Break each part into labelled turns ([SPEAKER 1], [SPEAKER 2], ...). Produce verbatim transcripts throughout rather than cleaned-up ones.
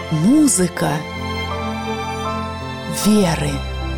[SPEAKER 1] Музыка веры.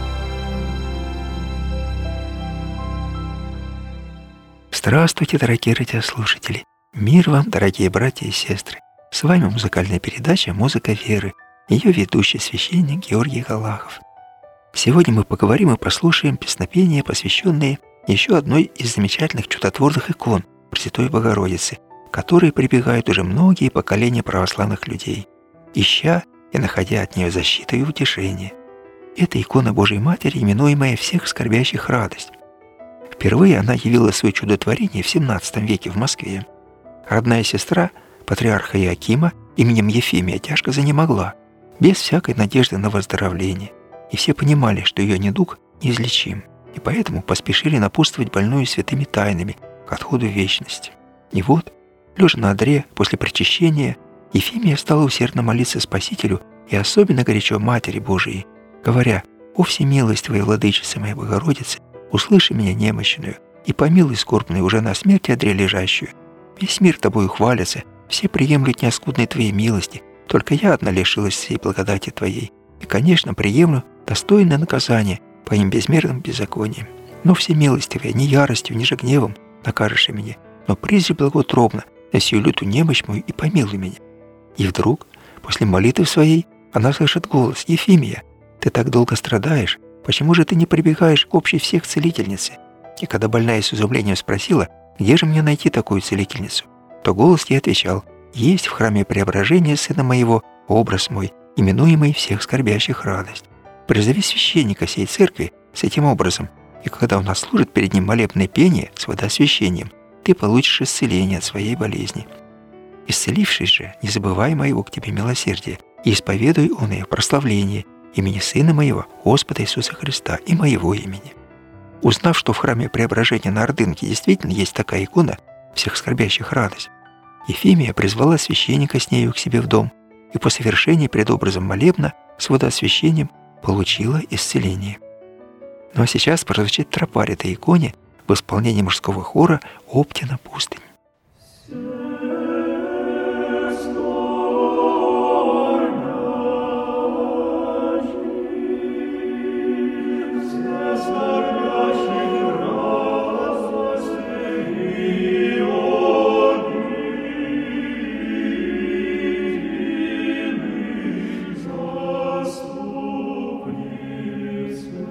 [SPEAKER 2] Здравствуйте, дорогие радиослушатели! Мир вам, дорогие братья и сестры! С вами музыкальная передача «Музыка веры», ее ведущий священник Георгий Галахов. Сегодня мы поговорим и послушаем песнопения, посвященные еще одной из замечательных чудотворных икон Пресвятой Богородицы, к которой прибегают уже многие поколения православных людей, ища и находя от нее защиту и утешение. Это икона Божией Матери, именуемая всех скорбящих радость. Впервые она явила свое чудотворение в семнадцатом веке в Москве. Родная сестра патриарха Иоакима именем Ефимия тяжко занемогла, без всякой надежды на выздоровление, и все понимали, что ее недуг неизлечим, и поэтому поспешили напутствовать больную святыми тайнами к отходу в вечность. И вот, лежа на одре после причащения, Ефимия стала усердно молиться Спасителю и особенно горячо Матери Божией, говоря: «О всемилостивая Владычица моя Богородица, услыши меня немощную и помилуй скорбную уже на смерти одре лежащую. Весь мир тобою хвалится, все приемлют неоскудной твоей милости, только я одна лишилась всей благодати твоей, и, конечно, приемлю достойное наказание по им безмерным беззакониям. Но всемилостивая, ни яростью, ни же гневом накажешь меня, но призри благоутробно на сию лютую немощь мою и помилуй меня». И вдруг, после молитвы своей, она слышит голос: «Ефимия, ты так долго страдаешь, почему же ты не прибегаешь к общей всех целительнице?» И когда больная с изумлением спросила: «Где же мне найти такую целительницу?», то голос ей отвечал: «Есть в храме Преображения Сына Моего образ мой, именуемый всех скорбящих радость. Призови священника сей церкви с этим образом, и когда у нас служит перед ним молебное пение с водосвящением, ты получишь исцеление от своей болезни. Исцелившись же, не забывай моего к тебе милосердия, и исповедуй он ее прославление имени Сына Моего, Господа Иисуса Христа, и моего имени». Узнав, что в храме Преображения на Ордынке действительно есть такая икона всех скорбящих радость, Ефимия призвала священника с нею к себе в дом, и по совершении пред образом молебна с водоосвящением получила исцеление. Ну а сейчас прозвучит тропарь этой иконе в исполнении мужского хора «Оптина пустынь».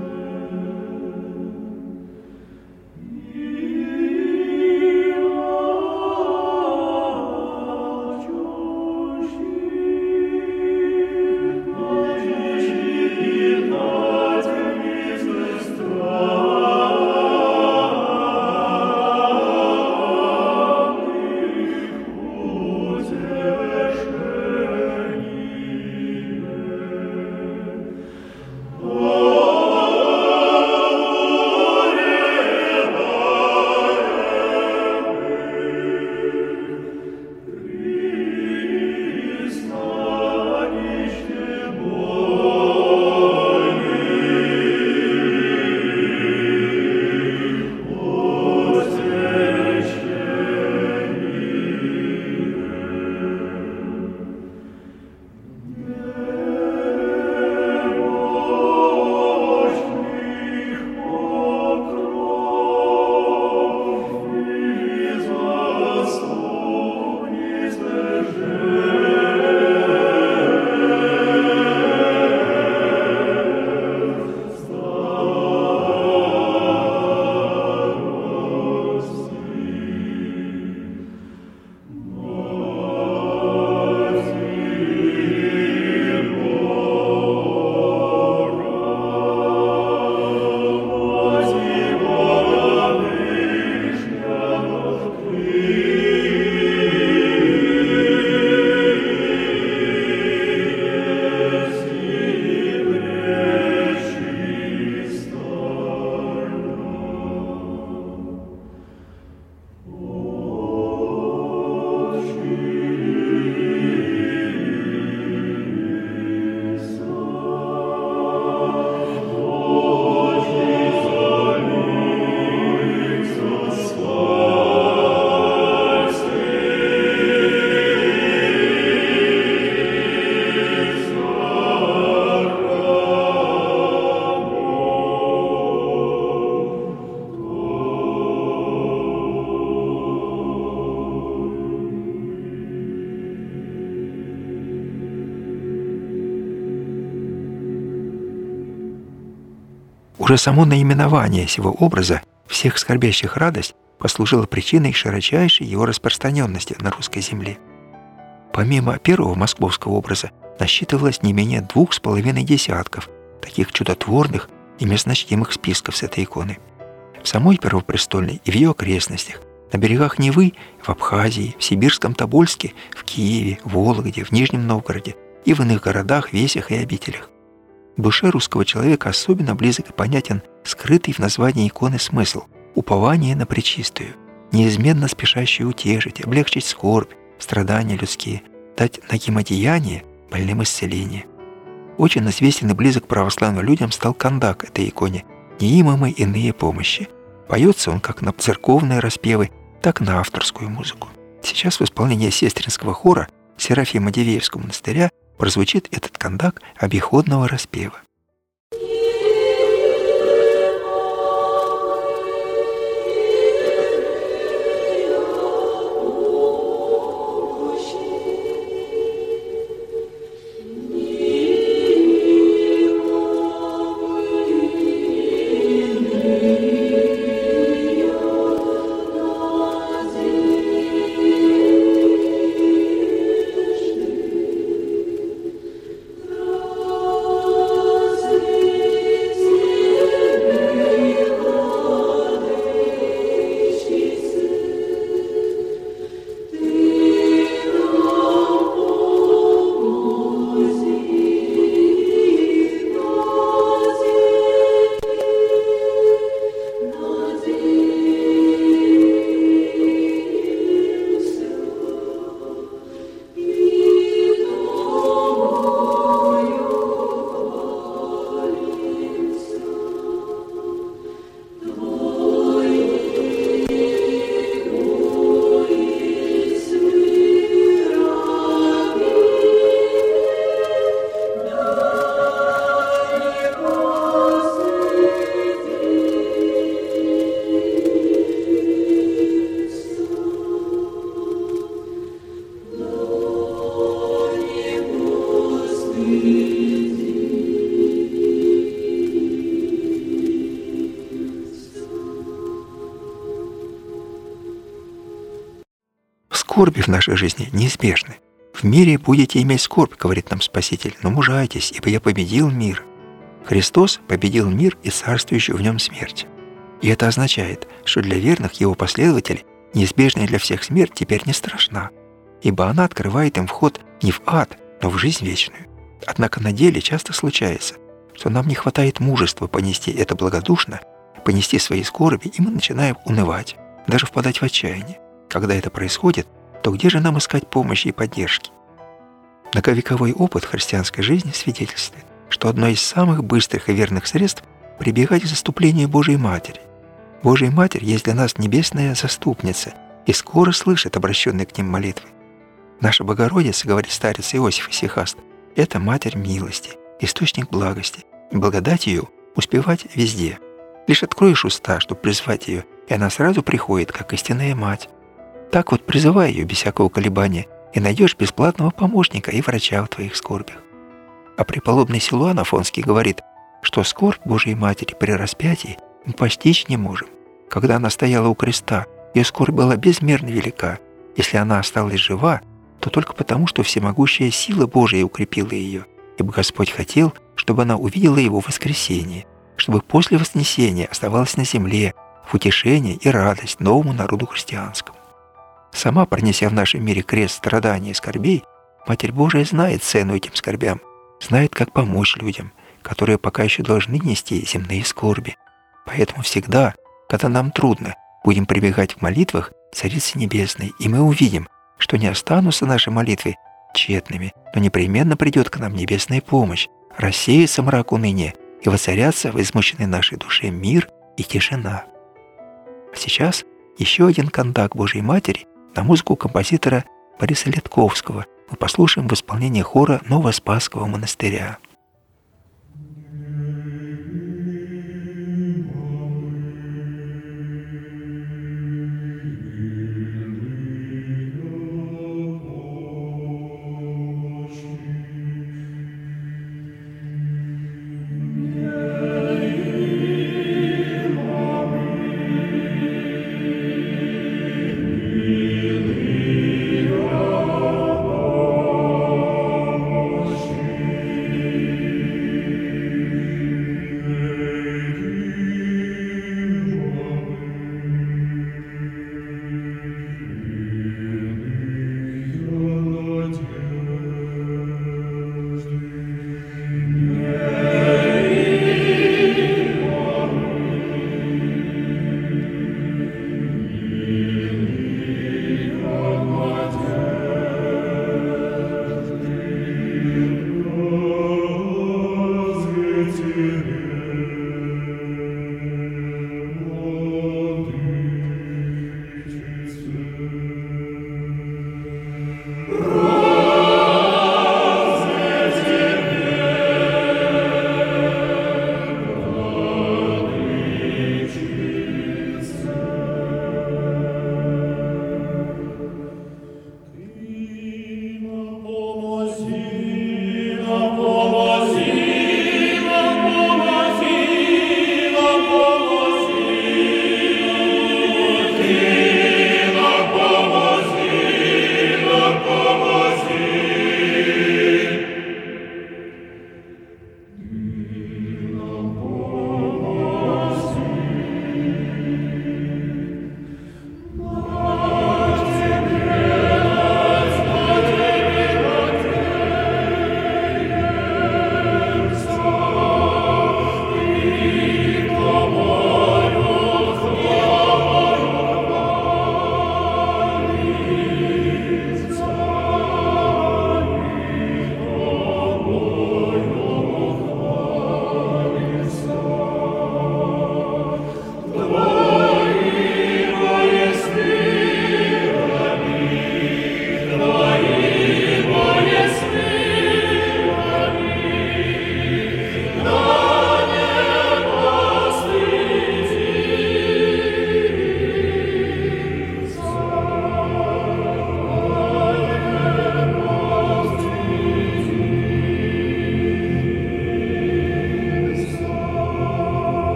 [SPEAKER 3] Мир
[SPEAKER 2] Уже само наименование сего образа «всех скорбящих радость» послужило причиной широчайшей его распространенности на русской земле. Помимо первого московского образа насчитывалось не менее двух с половиной десятков таких чудотворных и местночтимых списков с этой иконы. В самой Первопрестольной и в ее окрестностях, на берегах Невы, в Абхазии, в Сибирском Тобольске, в Киеве, в Вологде, в Нижнем Новгороде и в иных городах, весях и обителях. Душе русского человека особенно близок и понятен скрытый в названии иконы смысл – упование на Пречистую, неизменно спешащую утешить, облегчить скорбь, страдания людские, дать на гемодеяние больным исцеление. Очень известен и близок православным людям стал кандак этой иконе «Неимомой иные помощи». Поется он как на церковные распевы, так и на авторскую музыку. Сейчас в исполнении сестринского хора Серафима Дивеевского монастыря прозвучит этот кандак обиходного распева. Скорби в нашей жизни неизбежны. «В мире будете иметь скорбь», — говорит нам Спаситель, — «но мужайтесь, ибо я победил мир». Христос победил мир и царствующую в нем смерть. И это означает, что для верных его последователей неизбежная для всех смерть теперь не страшна, ибо она открывает им вход не в ад, но в жизнь вечную. Однако на деле часто случается, что нам не хватает мужества понести это благодушно, понести свои скорби, и мы начинаем унывать, даже впадать в отчаяние. Когда это происходит, то где же нам искать помощи и поддержки? Многовековой опыт христианской жизни свидетельствует, что одно из самых быстрых и верных средств – прибегать к заступлению Божией Матери. Божья Матерь есть для нас небесная заступница и скоро слышит обращенные к ним молитвы. Наша Богородица, говорит старец Иосиф Исихаст, это Матерь милости, источник благости, и благодать ее успевать везде. Лишь откроешь уста, чтобы призвать ее, и она сразу приходит, как истинная мать. Так вот призывай ее без всякого колебания, и найдешь бесплатного помощника и врача в твоих скорбях. А преподобный Силуан Афонский говорит, что скорбь Божией Матери при распятии мы постичь не можем. Когда она стояла у креста, ее скорбь была безмерно велика. Если она осталась жива, то только потому, что всемогущая сила Божия укрепила ее, ибо Господь хотел, чтобы она увидела его воскресение, чтобы после вознесения оставалась на земле в утешение и радость новому народу христианскому. Сама, пронеся в нашем мире крест страданий и скорбей, Матерь Божия знает цену этим скорбям, знает, как помочь людям, которые пока еще должны нести земные скорби. Поэтому всегда, когда нам трудно, будем прибегать в молитвах к Царице Небесной, и мы увидим, что не останутся наши молитвы тщетными, но непременно придет к нам небесная помощь, рассеется мрак уныния и воцарятся в измученной нашей душе мир и тишина. А сейчас еще один кандак Божьей Матери на музыку композитора Бориса Летковского мы послушаем в исполнении хора Новоспасского монастыря.
[SPEAKER 1] Yeah.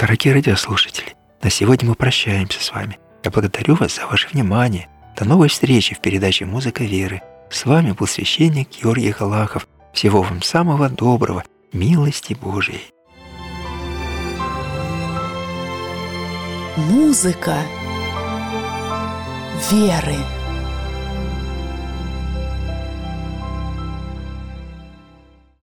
[SPEAKER 2] Дорогие радиослушатели, на сегодня мы прощаемся с вами. Я благодарю вас за ваше внимание. До новой встречи в передаче «Музыка веры». С вами был священник Георгий Галахов. Всего вам самого доброго, милости Божией.
[SPEAKER 1] Музыка веры.